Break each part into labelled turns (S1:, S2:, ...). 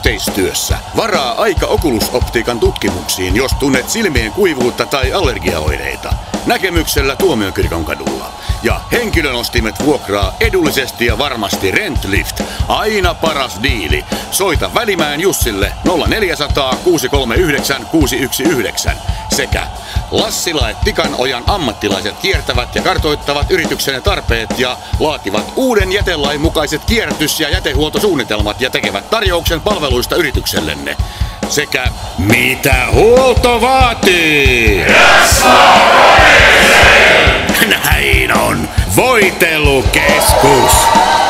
S1: Yhteistyössä varaa aika Oculus-optiikan tutkimuksiin, jos tunnet silmien kuivuutta tai allergiaoireita. Näkemyksellä Tuomiokirkonkadulla. Ja henkilönostimet vuokraa edullisesti ja varmasti Rentlift. Aina paras diili. Soita Välimäen Jussille 0400 639 619 sekä Lassila et Tikanojan ammattilaiset kiertävät ja kartoittavat yrityksenne tarpeet ja laativat uuden jätelain mukaiset kierrätys- ja jätehuoltosuunnitelmat ja tekevät tarjouksen palveluista yrityksellenne. Sekä mitä huolto vaatii? Näin on! Voitelukeskus!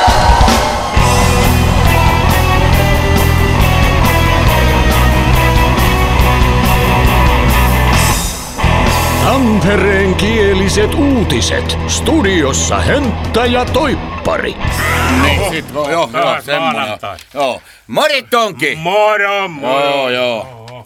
S2: Tampereen kieliset uutiset. Studiossa Hönttä ja Toippari.
S1: Niin, sit voi, joo, semmoinen. Joo. Moritonki!
S3: Moro, moro.
S1: Joo.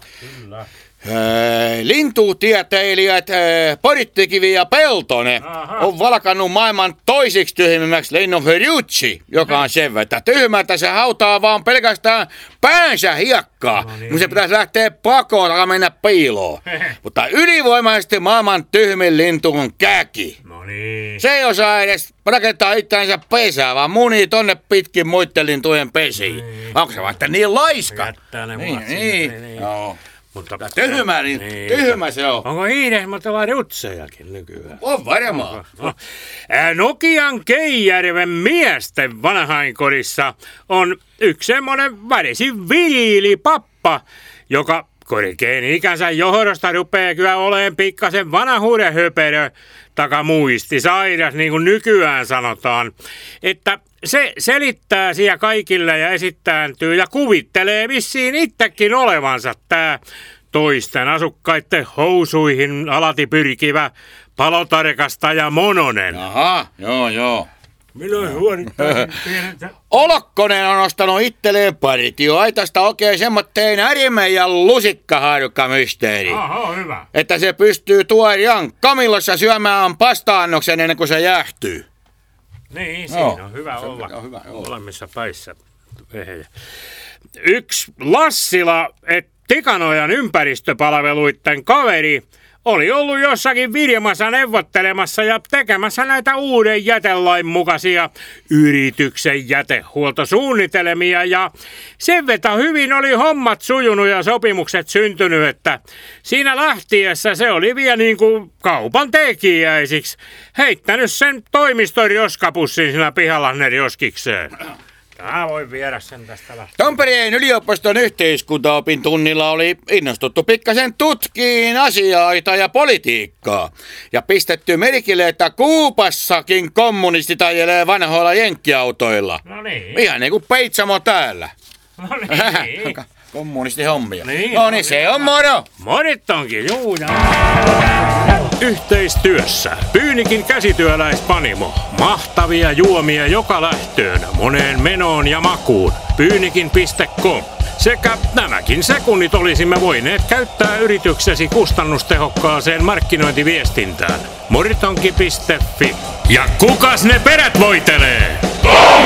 S1: Lintuutieteilijät Porittikivi ja Peltonen on valkannut maailman toisiksi tyhmimmäksi linnun Ferrucci, joka on sen verran tyhmä, että se hautaa vaan pelkästään päänsä hiekkaa, kun se pitäisi lähteä pakoon ja mennä piiloon. Mutta ylivoimaisesti maailman tyhmin lintu on käki. Se ei osaa edes rakentaa itseänsä pesää, vaan munii tonne pitkin muitten lintujen pesiin. Onko se vaikka niin laiska? Niin. Joo.
S3: Mutta
S1: tyhmä se on.
S3: Onko hiihdehmättöllä rutsejakin nykyään?
S1: On varmaan.
S3: Nokian Keijärven miesten vanhainkodissa on yksi semmonen värisin viilipappa, joka korkein ikänsä johdosta rupeaa kyllä olemaan pikkasen vanhuuden höperö muistisairas, niin kuin nykyään sanotaan, että se selittää siellä kaikille ja esittääntyy ja kuvittelee vissiin itsekin olevansa tää toisten asukkaiden housuihin alati pyrkivä palotarkastaja Mononen.
S1: Aha, joo.
S3: Minä huorittaisin pienentä.
S1: Olokkonen on ostanut itselleen partioaitasta oikein semmoitteen ärimen ja lusikkahaarukkamysteeri.
S3: Aha, hyvä.
S1: Että se pystyy tuorian Kamillossa syömään pasta-annoksen ennen kuin se jäähtyy.
S3: Niin, siinä on hyvä olla molemmissa päissä. Yksi Lassila et Tikanojan ympäristöpalveluitten kaveri oli ollut jossakin firmassa neuvottelemassa ja tekemässä näitä uuden jätelain mukaisia yrityksen jätehuoltosuunnitelmia ja sen vetä hyvin oli hommat sujunut ja sopimukset syntynyt, että siinä lähtiessä se oli vielä niin kuin kaupan tekijäisiksi heittänyt sen toimiston roskapussin siinä pihalla roskikseen. Mä voin viedä sen tästä lähtien.
S1: Tampereen yliopiston yhteiskuntaopin tunnilla oli innostuttu pikkasen tutkiin asioita ja politiikkaa. Ja pistetty merkille, että Kuupassakin kommunistit ajelee vanhoilla jenkkiautoilla.
S3: No niin.
S1: Ihan niin kuin Peitsamo täällä.
S3: No niin.
S1: Kommunistihommia.
S3: Niin,
S1: se on moro.
S3: Morit onkin, juu. Yhteistyössä Pyynikin käsityöläispanimo. Mahtavia juomia joka lähtöön, moneen menoon ja makuun. Pyynikin.com. Sekä nämäkin sekunnit olisimme voineet käyttää yrityksesi kustannustehokkaaseen markkinointiviestintään. Moritonki.fi. Ja kukas ne perät voitelee?